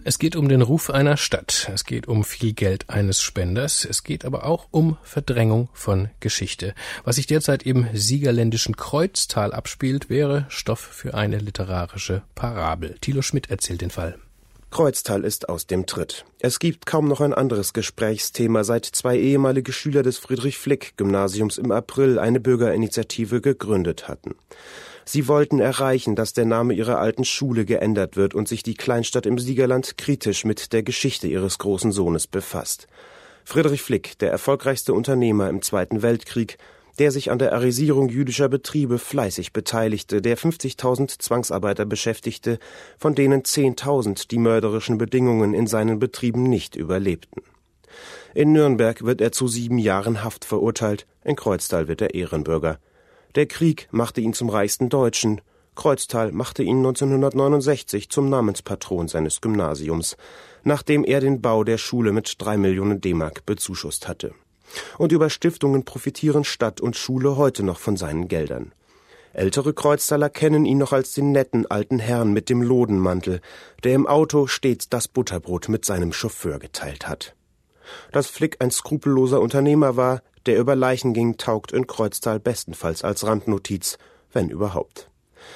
Es geht um den Ruf einer Stadt, es geht um viel Geld eines Spenders, es geht aber auch um Verdrängung von Geschichte. Was sich derzeit im siegerländischen Kreuztal abspielt, wäre Stoff für eine literarische Parabel. Thilo Schmidt erzählt den Fall. Kreuztal ist aus dem Tritt. Es gibt kaum noch ein anderes Gesprächsthema, seit 2 ehemalige Schüler des Friedrich-Flick-Gymnasiums im April eine Bürgerinitiative gegründet hatten. Sie wollten erreichen, dass der Name ihrer alten Schule geändert wird und sich die Kleinstadt im Siegerland kritisch mit der Geschichte ihres großen Sohnes befasst. Friedrich Flick, der erfolgreichste Unternehmer im Zweiten Weltkrieg, der sich an der Arisierung jüdischer Betriebe fleißig beteiligte, der 50.000 Zwangsarbeiter beschäftigte, von denen 10.000 die mörderischen Bedingungen in seinen Betrieben nicht überlebten. In Nürnberg wird er zu 7 Jahren Haft verurteilt, in Kreuztal wird er Ehrenbürger. Der Krieg machte ihn zum reichsten Deutschen. Kreuztal machte ihn 1969 zum Namenspatron seines Gymnasiums, nachdem er den Bau der Schule mit 3 Millionen D-Mark bezuschusst hatte. Und über Stiftungen profitieren Stadt und Schule heute noch von seinen Geldern. Ältere Kreuztaler kennen ihn noch als den netten alten Herrn mit dem Lodenmantel, der im Auto stets das Butterbrot mit seinem Chauffeur geteilt hat. Dass Flick ein skrupelloser Unternehmer war, der über Leichen ging, taugt in Kreuztal bestenfalls als Randnotiz, wenn überhaupt.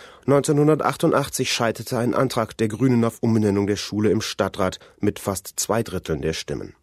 1988 scheiterte ein Antrag der Grünen auf Umbenennung der Schule im Stadtrat mit fast 2/3 der Stimmen.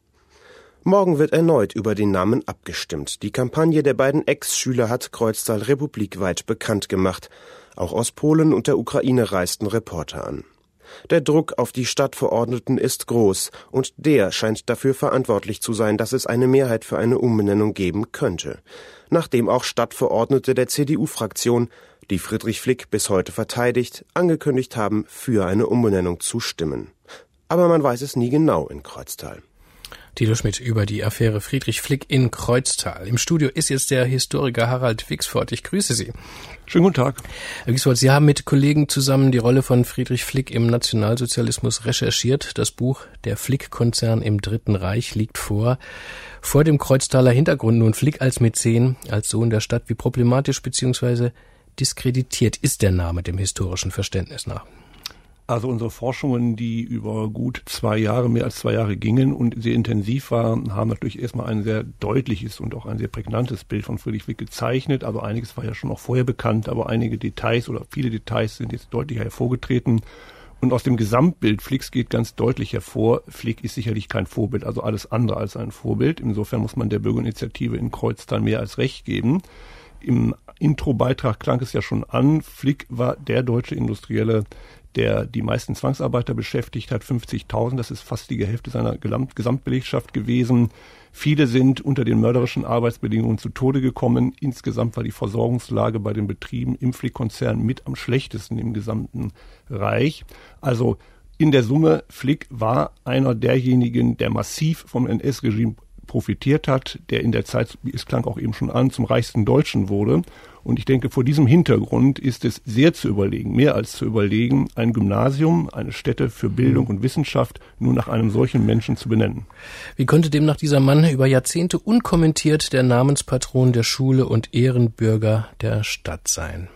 Morgen wird erneut über den Namen abgestimmt. Die Kampagne der beiden Ex-Schüler hat Kreuztal republikweit bekannt gemacht. Auch aus Polen und der Ukraine reisten Reporter an. Der Druck auf die Stadtverordneten ist groß und der scheint dafür verantwortlich zu sein, dass es eine Mehrheit für eine Umbenennung geben könnte. Nachdem auch Stadtverordnete der CDU-Fraktion, die Friedrich Flick bis heute verteidigt, angekündigt haben, für eine Umbenennung zu stimmen. Aber man weiß es nie genau in Kreuztal. Thilo Schmidt über die Affäre Friedrich Flick in Kreuztal. Im Studio ist jetzt der Historiker Harald Wixford. Ich grüße Sie. Schönen guten Tag. Herr Wixford, Sie haben mit Kollegen zusammen die Rolle von Friedrich Flick im Nationalsozialismus recherchiert. Das Buch Der Flick-Konzern im Dritten Reich liegt vor. Vor dem Kreuztaler Hintergrund nun Flick als Mäzen, als Sohn der Stadt. Wie problematisch bzw. diskreditiert ist der Name dem historischen Verständnis nach? Also unsere Forschungen, die über gut 2 Jahre, mehr als 2 Jahre gingen und sehr intensiv waren, haben natürlich erstmal ein sehr deutliches und auch ein sehr prägnantes Bild von Friedrich Flick gezeichnet. Also einiges war ja schon auch vorher bekannt, aber einige Details oder viele Details sind jetzt deutlicher hervorgetreten. Und aus dem Gesamtbild Flicks geht ganz deutlich hervor, Flick ist sicherlich kein Vorbild, also alles andere als ein Vorbild. Insofern muss man der Bürgerinitiative in Kreuztal mehr als Recht geben. Im Introbeitrag klang es ja schon an, Flick war der deutsche Industrielle, der die meisten Zwangsarbeiter beschäftigt hat, 50.000, das ist fast die Hälfte seiner Gesamtbelegschaft gewesen. Viele sind unter den mörderischen Arbeitsbedingungen zu Tode gekommen. Insgesamt war die Versorgungslage bei den Betrieben im Flick-Konzern mit am schlechtesten im gesamten Reich. Also in der Summe, Flick war einer derjenigen, der massiv vom NS-Regime profitiert hat, der in der Zeit, es klang auch eben schon an, zum reichsten Deutschen wurde. Und ich denke, vor diesem Hintergrund ist es sehr zu überlegen, mehr als zu überlegen, ein Gymnasium, eine Stätte für Bildung und Wissenschaft nur nach einem solchen Menschen zu benennen. Wie konnte demnach dieser Mann über Jahrzehnte unkommentiert der Namenspatron der Schule und Ehrenbürger der Stadt sein?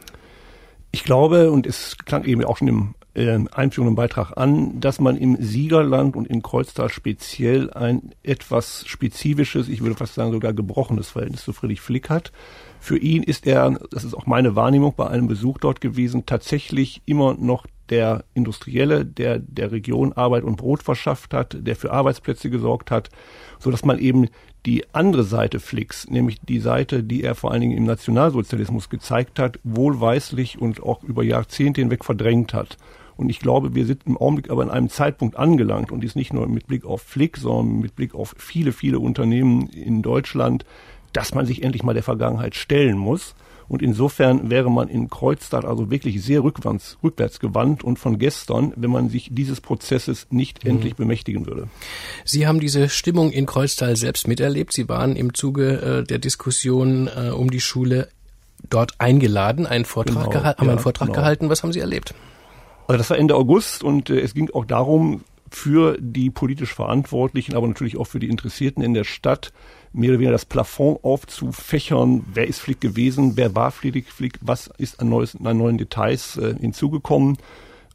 Ich glaube, und es klang eben auch schon im einführenden Beitrag an, dass man im Siegerland und in Kreuztal speziell ein etwas spezifisches, ich würde fast sagen sogar gebrochenes Verhältnis zu Friedrich Flick hat. Für ihn ist er, das ist auch meine Wahrnehmung bei einem Besuch dort gewesen, tatsächlich immer noch der Industrielle, der der Region Arbeit und Brot verschafft hat, der für Arbeitsplätze gesorgt hat, so dass man eben die andere Seite Flicks, nämlich die Seite, die er vor allen Dingen im Nationalsozialismus gezeigt hat, wohlweislich und auch über Jahrzehnte hinweg verdrängt hat. Und ich glaube, wir sind im Augenblick aber an einem Zeitpunkt angelangt und dies nicht nur mit Blick auf Flick, sondern mit Blick auf viele, viele Unternehmen in Deutschland, dass man sich endlich mal der Vergangenheit stellen muss. Und insofern wäre man in Kreuztal also wirklich sehr rückwärts gewandt und von gestern, wenn man sich dieses Prozesses nicht endlich bemächtigen würde. Sie haben diese Stimmung in Kreuztal selbst miterlebt. Sie waren im Zuge der Diskussion um die Schule dort eingeladen, einen Vortrag gehalten. Was haben Sie erlebt? Also das war Ende August und es ging auch darum, für die politisch Verantwortlichen, aber natürlich auch für die Interessierten in der Stadt, mehr oder weniger das Plafond aufzufächern. Wer ist Flick gewesen? Wer war Friedrich Flick? Was ist an neuen Details hinzugekommen?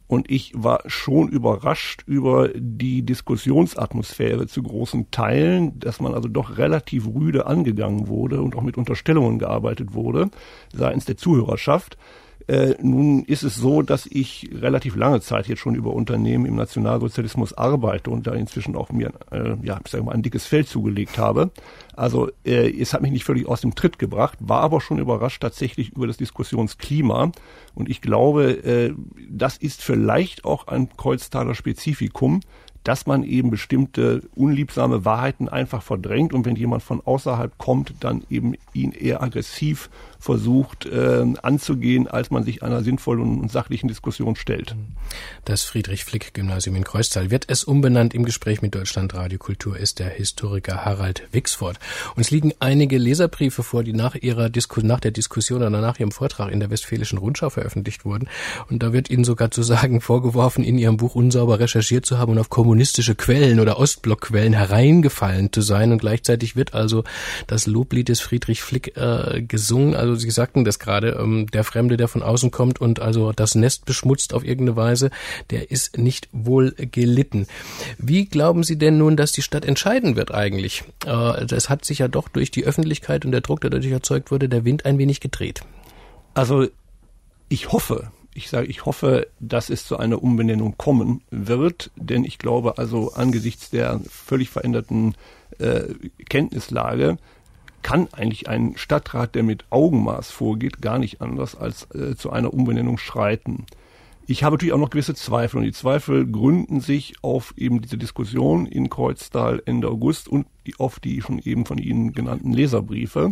Und ich war schon überrascht über die Diskussionsatmosphäre zu großen Teilen, dass man also doch relativ rüde angegangen wurde und auch mit Unterstellungen gearbeitet wurde seitens der Zuhörerschaft. Nun ist es so, dass ich relativ lange Zeit jetzt schon über Unternehmen im Nationalsozialismus arbeite und da inzwischen auch mir ein dickes Fell zugelegt habe. Also es hat mich nicht völlig aus dem Tritt gebracht, war aber schon überrascht tatsächlich über das Diskussionsklima. Und ich glaube, das ist vielleicht auch ein Kreuztaler Spezifikum, dass man eben bestimmte unliebsame Wahrheiten einfach verdrängt und wenn jemand von außerhalb kommt, dann eben ihn eher aggressiv versucht anzugehen, als man sich einer sinnvollen und sachlichen Diskussion stellt. Das Friedrich-Flick-Gymnasium in Kreuztal wird es umbenannt. Im Gespräch mit Deutschlandradio Kultur ist der Historiker Harald Wixford. Uns liegen einige Leserbriefe vor, die nach der Diskussion oder nach Ihrem Vortrag in der Westfälischen Rundschau veröffentlicht wurden. Und da wird Ihnen sogar zu sagen vorgeworfen, in Ihrem Buch unsauber recherchiert zu haben und auf kommunistische Quellen oder Ostblockquellen hereingefallen zu sein. Und gleichzeitig wird also das Loblied des Friedrich Flick gesungen. Also Sie sagten das gerade, der Fremde, der von außen kommt und also das Nest beschmutzt auf irgendeine Weise, der ist nicht wohl gelitten. Wie glauben Sie denn nun, dass die Stadt entscheiden wird eigentlich? Es hat sich ja doch durch die Öffentlichkeit und der Druck, der dadurch erzeugt wurde, der Wind ein wenig gedreht. Also ich hoffe, dass es zu einer Umbenennung kommen wird, denn ich glaube also angesichts der völlig veränderten Kenntnislage kann eigentlich ein Stadtrat, der mit Augenmaß vorgeht, gar nicht anders als zu einer Umbenennung schreiten. Ich habe natürlich auch noch gewisse Zweifel und die Zweifel gründen sich auf eben diese Diskussion in Kreuztal Ende August und auf die schon eben von Ihnen genannten Leserbriefe.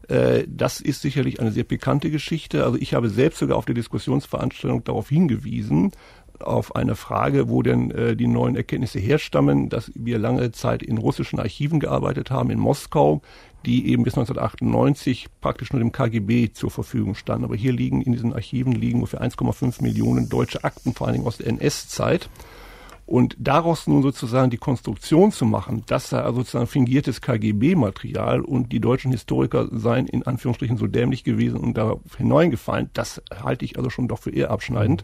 Das ist sicherlich eine sehr pikante Geschichte. Also ich habe selbst sogar auf der Diskussionsveranstaltung darauf hingewiesen, auf eine Frage, wo denn die neuen Erkenntnisse herstammen, dass wir lange Zeit in russischen Archiven gearbeitet haben, in Moskau, die eben bis 1998 praktisch nur dem KGB zur Verfügung standen. Aber hier in diesen Archiven liegen ungefähr 1,5 Millionen deutsche Akten, vor allen Dingen aus der NS-Zeit. Und daraus nun sozusagen die Konstruktion zu machen, das sei also sozusagen fingiertes KGB-Material und die deutschen Historiker seien in Anführungsstrichen so dämlich gewesen und darauf hineingefallen, das halte ich also schon doch für eher abschneidend.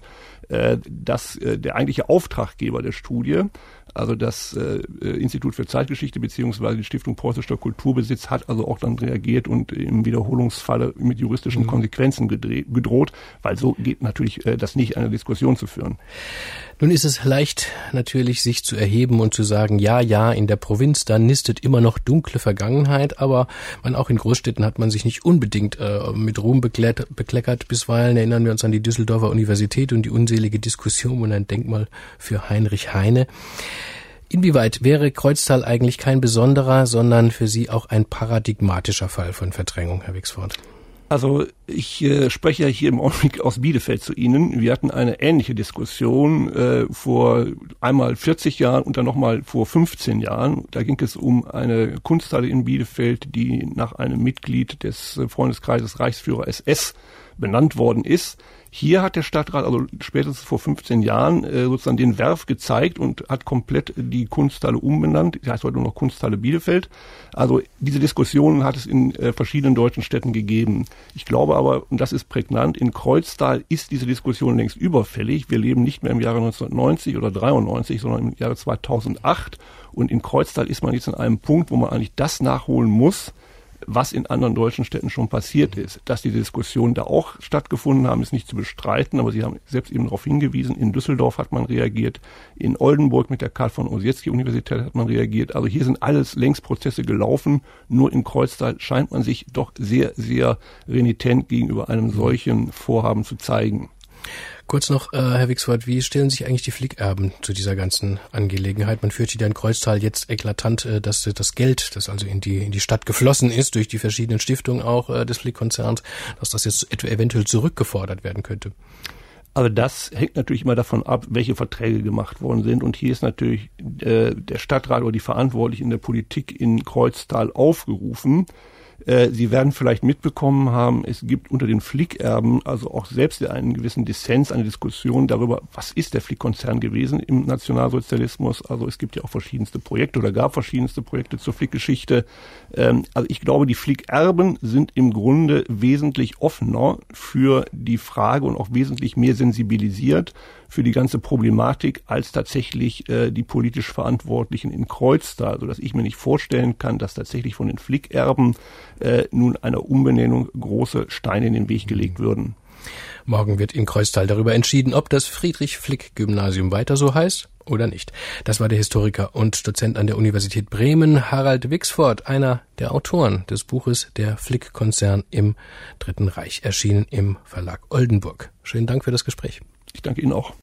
Dass der eigentliche Auftraggeber der Studie, also das Institut für Zeitgeschichte beziehungsweise die Stiftung Preußischer Kulturbesitz, hat also auch dann reagiert und im Wiederholungsfalle mit juristischen Konsequenzen gedroht, weil so geht natürlich das nicht, eine Diskussion zu führen. Nun ist es leicht natürlich, sich zu erheben und zu sagen, ja, in der Provinz, da nistet immer noch dunkle Vergangenheit, aber auch in Großstädten hat man sich nicht unbedingt mit Ruhm bekleckert. Bisweilen erinnern wir uns an die Düsseldorfer Universität und die unselige Diskussion um ein Denkmal für Heinrich Heine. Inwieweit wäre Kreuztal eigentlich kein besonderer, sondern für Sie auch ein paradigmatischer Fall von Verdrängung, Herr Wixford? Also ich spreche ja hier im Augenblick aus Bielefeld zu Ihnen. Wir hatten eine ähnliche Diskussion vor einmal 40 Jahren und dann nochmal vor 15 Jahren. Da ging es um eine Kunsthalle in Bielefeld, die nach einem Mitglied des Freundeskreises Reichsführer SS benannt worden ist. Hier hat der Stadtrat also spätestens vor 15 Jahren sozusagen den Werf gezeigt und hat komplett die Kunsthalle umbenannt. Die heißt heute nur noch Kunsthalle Bielefeld. Also diese Diskussionen hat es in verschiedenen deutschen Städten gegeben. Ich glaube aber, und das ist prägnant, in Kreuztal ist diese Diskussion längst überfällig. Wir leben nicht mehr im Jahre 1990 oder 93, sondern im Jahre 2008. Und in Kreuztal ist man jetzt an einem Punkt, wo man eigentlich das nachholen muss, was in anderen deutschen Städten schon passiert ist. Dass die Diskussionen da auch stattgefunden haben, ist nicht zu bestreiten, aber Sie haben selbst eben darauf hingewiesen, in Düsseldorf hat man reagiert, in Oldenburg mit der Karl von Ossietzky Universität hat man reagiert. Also hier sind alles längst Prozesse gelaufen, nur in Kreuztal scheint man sich doch sehr, sehr renitent gegenüber einem solchen Vorhaben zu zeigen. Kurz noch, Herr Wixford, wie stellen sich eigentlich die Flick-Erben zu dieser ganzen Angelegenheit? Man fürchtet ja in Kreuztal jetzt eklatant, dass das Geld, das also in die Stadt geflossen ist, durch die verschiedenen Stiftungen auch des Flick-Konzerns, dass das jetzt eventuell zurückgefordert werden könnte. Aber das hängt natürlich immer davon ab, welche Verträge gemacht worden sind. Und hier ist natürlich der Stadtrat oder die Verantwortlichen in der Politik in Kreuztal aufgerufen, Sie werden vielleicht mitbekommen haben, es gibt unter den Flick-Erben also auch selbst einen gewissen Dissens, eine Diskussion darüber, was ist der Flick-Konzern gewesen im Nationalsozialismus. Also es gibt ja auch verschiedenste Projekte oder gab verschiedenste Projekte zur Flick-Geschichte. Also ich glaube, die Flick-Erben sind im Grunde wesentlich offener für die Frage und auch wesentlich mehr sensibilisiert für die ganze Problematik als tatsächlich die politisch Verantwortlichen in Kreuztal, sodass ich mir nicht vorstellen kann, dass tatsächlich von den Flick-Erben nun einer Umbenennung große Steine in den Weg gelegt würden. Morgen wird in Kreuztal darüber entschieden, ob das Friedrich-Flick-Gymnasium weiter so heißt oder nicht. Das war der Historiker und Dozent an der Universität Bremen, Harald Wixford, einer der Autoren des Buches Der Flick-Konzern im Dritten Reich, erschienen im Verlag Oldenburg. Schönen Dank für das Gespräch. Ich danke Ihnen auch.